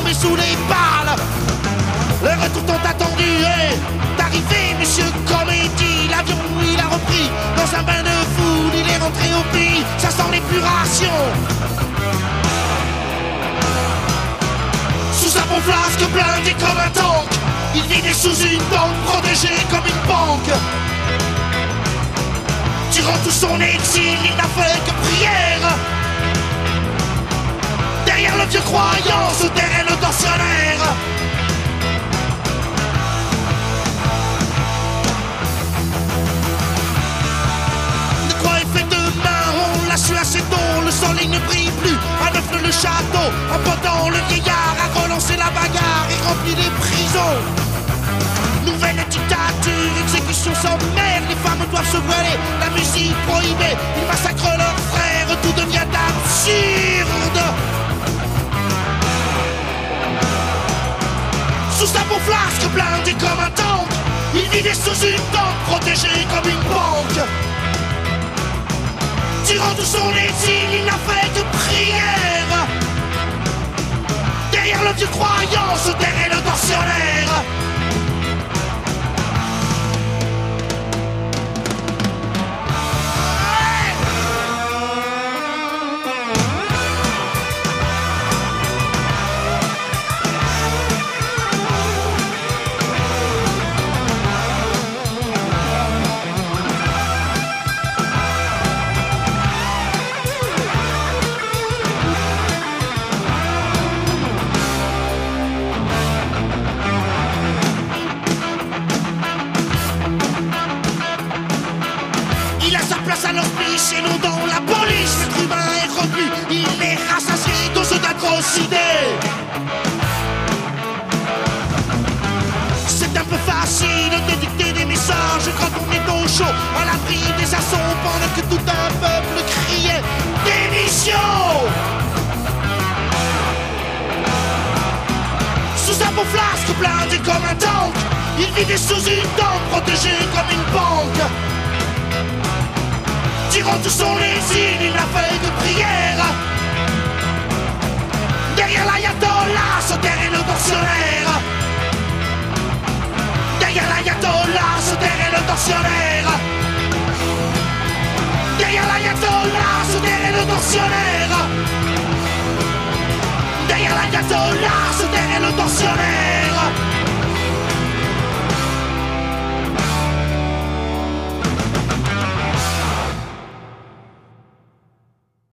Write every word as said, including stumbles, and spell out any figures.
tombé sous les balles. Le retour tant attendu est arrivé, monsieur Comédie. L'avion il a repris dans un bain de foule. Il est rentré au pays, ça sent l'épuration. Sous un bon flasque blindé comme un tank, il vivait sous une banque protégée comme une banque. Durant tout son exil, il n'a fait que prière. Derrière le vieux croyant se terrait le tortionnaire. De quoi est fait demain, on l'a su assez tôt. Le soleil ne brille plus, à neuf le château. En potant, le vieillard a relancé la bagarre et rempli les prisons. Nouvelle dictature, exécution sommaire. Les femmes doivent se voiler, la musique prohibée. Ils massacrent leurs frères, tout devient absurde. Sous sa beau flasque blindé comme un tank, il vivait sous une tente protégée comme une banque. Durant tout son exil, il n'a fait que prière. Derrière le vieux croyant se terrait le tortionnaire. À l'hospice et non dans la police. L'être humain est revenu, il est rassasié dose d'atrocités. C'est un peu facile de dicter des messages quand on est au chaud, à l'abri des assauts, pendant que tout un peuple criait démission. Sous un beau flasque blindé comme un tank, il vivait sous une tente protégée comme une banque. Durant tout son exil, il n'a fait que prière. Derrière l'ayatollah se terrait le tortionnaire. Derrière l'ayatollah se terrait le tortionnaire. Derrière l'ayatollah se terrait le tortionnaire. Derrière l'ayatollah se terrait le tortionnaire.